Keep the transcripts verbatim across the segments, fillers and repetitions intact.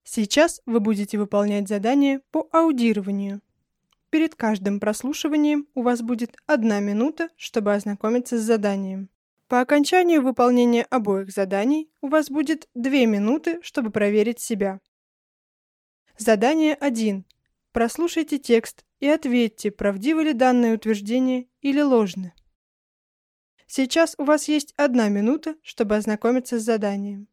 Сейчас вы будете выполнять задание по аудированию. Перед каждым прослушиванием у вас будет одна минута, чтобы ознакомиться с заданием. По окончанию выполнения обоих заданий у вас будет две минуты, чтобы проверить себя. Задание один. Прослушайте текст и ответьте, правдивы ли данное утверждение или ложны. Сейчас у вас есть одна минута, чтобы ознакомиться с заданием.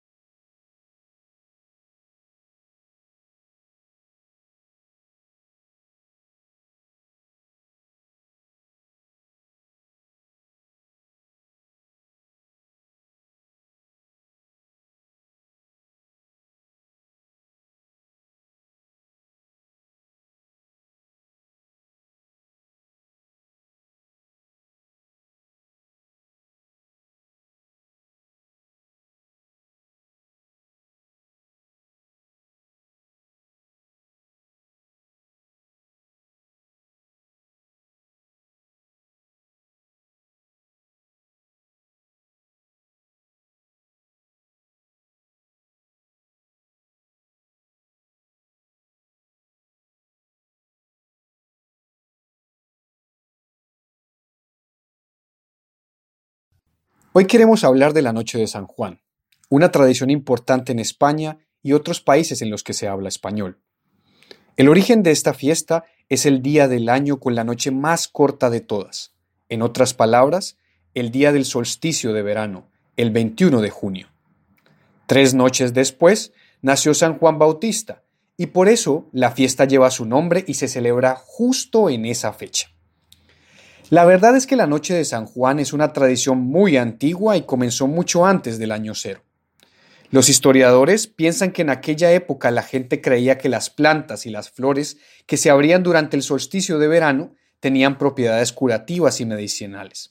Hoy queremos hablar de la Noche de San Juan, una tradición importante en España y otros países en los que se habla español. El origen de esta fiesta es el día del año con la noche más corta de todas. En otras palabras, el día del solsticio de verano, el veintiuno de junio. Tres noches después nació San Juan Bautista y por eso la fiesta lleva su nombre y se celebra justo en esa fecha. La verdad es que la Noche de San Juan es una tradición muy antigua y comenzó mucho antes del año cero. Los historiadores piensan que en aquella época la gente creía que las plantas y las flores que se abrían durante el solsticio de verano tenían propiedades curativas y medicinales.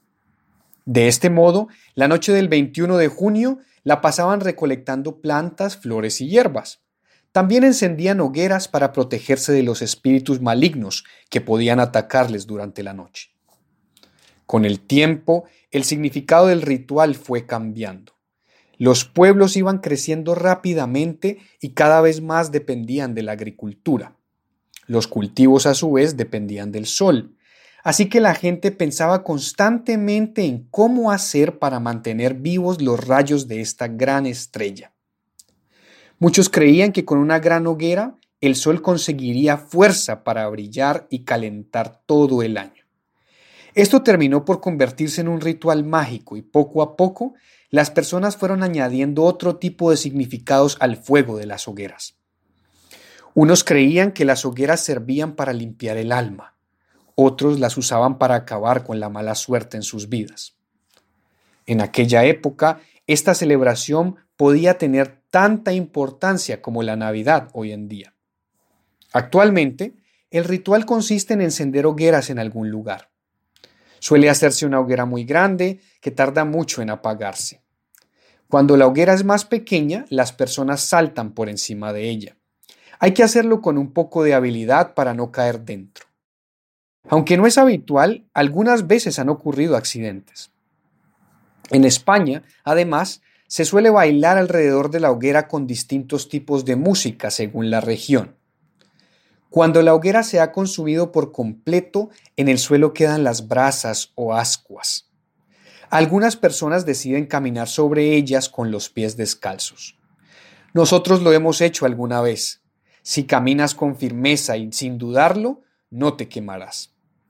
De este modo, la noche del veintiuno de junio la pasaban recolectando plantas, flores y hierbas. También encendían hogueras para protegerse de los espíritus malignos que podían atacarles durante la noche. Con el tiempo, el significado del ritual fue cambiando. Los pueblos iban creciendo rápidamente y cada vez más dependían de la agricultura. Los cultivos a su vez dependían del sol. Así que la gente pensaba constantemente en cómo hacer para mantener vivos los rayos de esta gran estrella. Muchos creían que con una gran hoguera el sol conseguiría fuerza para brillar y calentar todo el año. Esto terminó por convertirse en un ritual mágico y poco a poco las personas fueron añadiendo otro tipo de significados al fuego de las hogueras. Unos creían que las hogueras servían para limpiar el alma, otros las usaban para acabar con la mala suerte en sus vidas. En aquella época, esta celebración podía tener tanta importancia como la Navidad hoy en día. Actualmente, el ritual consiste en encender hogueras en algún lugar. Suele hacerse una hoguera muy grande que tarda mucho en apagarse. Cuando la hoguera es más pequeña, las personas saltan por encima de ella. Hay que hacerlo con un poco de habilidad para no caer dentro. Aunque no es habitual, algunas veces han ocurrido accidentes. En España, además, se suele bailar alrededor de la hoguera con distintos tipos de música según la región. Cuando la hoguera se ha consumido por completo, en el suelo quedan las brasas o ascuas. Algunas personas deciden caminar sobre ellas con los pies descalzos. Nosotros lo hemos hecho alguna vez. Si caminas con firmeza y sin dudarlo, no te quemarás.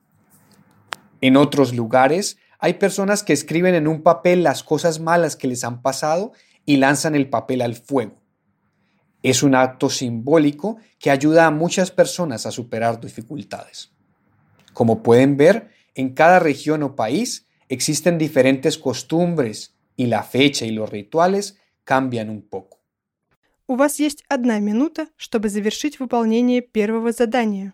En otros lugares, hay personas que escriben en un papel las cosas malas que les han pasado y lanzan el papel al fuego. Es un acto simbólico que ayuda a muchas personas a superar dificultades. Como pueden ver, en cada región o país existen diferentes costumbres y la fecha y los rituales cambian un poco. У вас есть одна минута, чтобы завершить выполнение первого задания.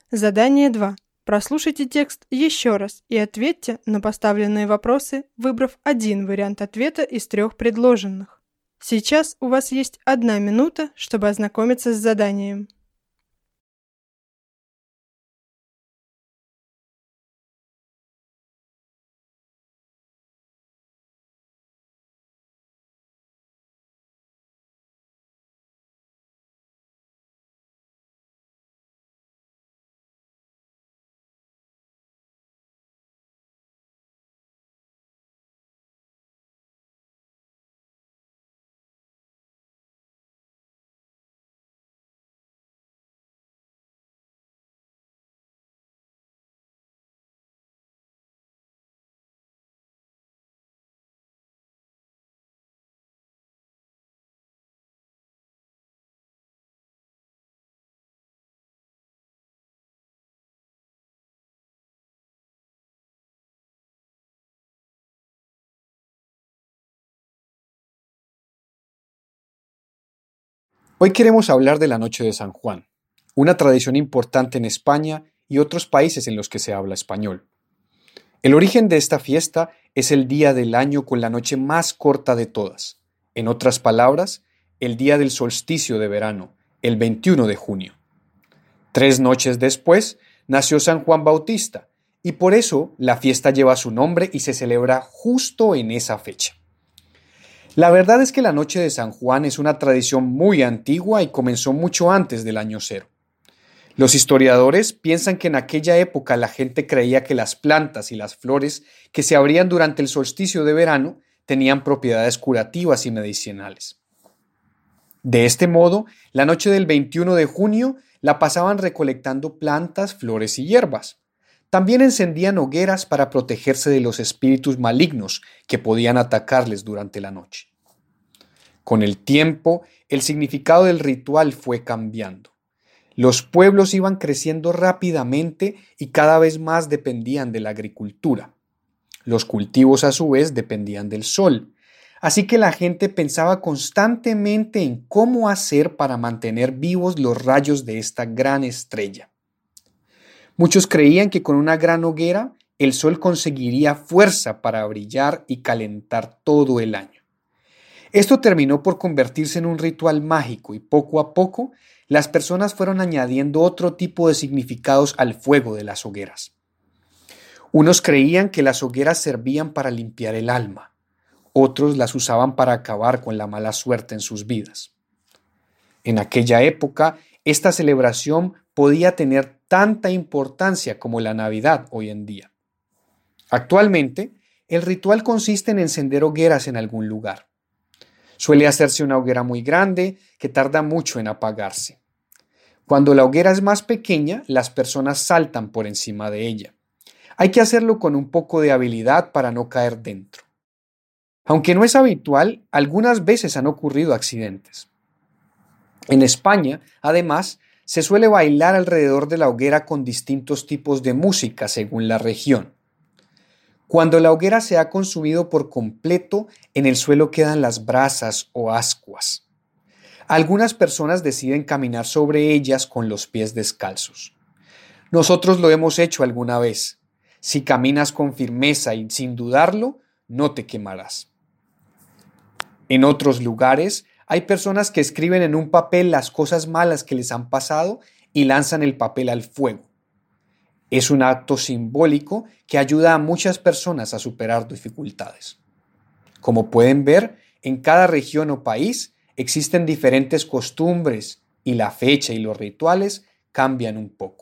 Задание два. Прослушайте текст еще раз и ответьте на поставленные вопросы, выбрав один вариант ответа из трех предложенных. Сейчас у вас есть одна минута, чтобы ознакомиться с заданием. Hoy queremos hablar de la Noche de San Juan, una tradición importante en España y otros países en los que se habla español. El origen de esta fiesta es el día del año con la noche más corta de todas, en otras palabras, el día del solsticio de verano, el veintiuno de junio. Tres noches después nació San Juan Bautista, y por eso la fiesta lleva su nombre y se celebra justo en esa fecha. La verdad es que la Noche de San Juan es una tradición muy antigua y comenzó mucho antes del año cero. Los historiadores piensan que en aquella época la gente creía que las plantas y las flores que se abrían durante el solsticio de verano tenían propiedades curativas y medicinales. De este modo, la noche del veintiuno de junio la pasaban recolectando plantas, flores y hierbas. También encendían hogueras para protegerse de los espíritus malignos que podían atacarles durante la noche. Con el tiempo, el significado del ritual fue cambiando. Los pueblos iban creciendo rápidamente y cada vez más dependían de la agricultura. Los cultivos a su vez dependían del sol. Así que la gente pensaba constantemente en cómo hacer para mantener vivos los rayos de esta gran estrella. Muchos creían que con una gran hoguera el sol conseguiría fuerza para brillar y calentar todo el año. Esto terminó por convertirse en un ritual mágico y poco a poco las personas fueron añadiendo otro tipo de significados al fuego de las hogueras. Unos creían que las hogueras servían para limpiar el alma, otros las usaban para acabar con la mala suerte en sus vidas. En aquella época, esta celebración podía tener tanta importancia como la Navidad hoy en día. Actualmente, el ritual consiste en encender hogueras en algún lugar. Suele hacerse una hoguera muy grande que tarda mucho en apagarse. Cuando la hoguera es más pequeña, las personas saltan por encima de ella. Hay que hacerlo con un poco de habilidad para no caer dentro. Aunque no es habitual, algunas veces han ocurrido accidentes. En España, además, se suele bailar alrededor de la hoguera con distintos tipos de música según la región. Cuando la hoguera se ha consumido por completo, en el suelo quedan las brasas o ascuas. Algunas personas deciden caminar sobre ellas con los pies descalzos. Nosotros lo hemos hecho alguna vez. Si caminas con firmeza y sin dudarlo, no te quemarás. En otros lugares, hay personas que escriben en un papel las cosas malas que les han pasado y lanzan el papel al fuego. Es un acto simbólico que ayuda a muchas personas a superar dificultades. Como pueden ver, en cada región o país existen diferentes costumbres y la fecha y los rituales cambian un poco.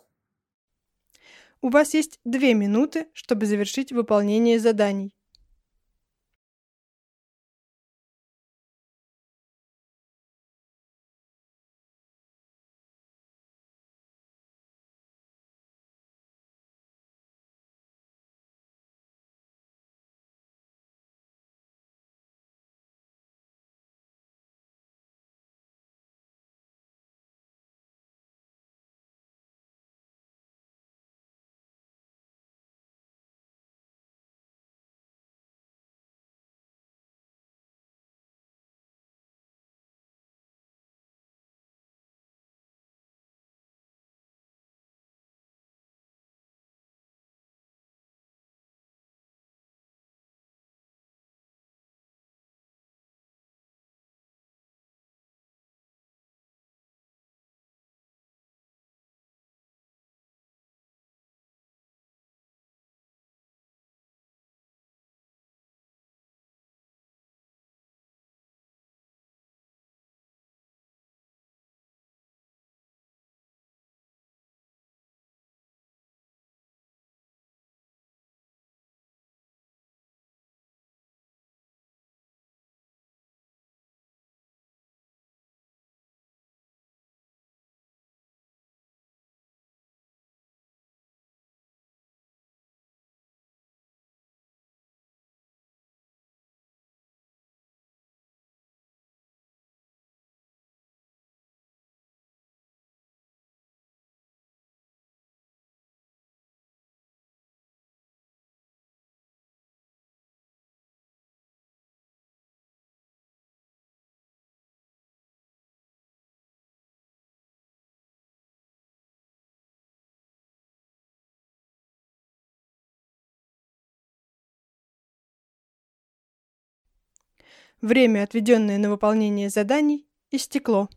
У вас есть две минуты, чтобы завершить выполнение заданий. Время, отведенное на выполнение заданий, истекло.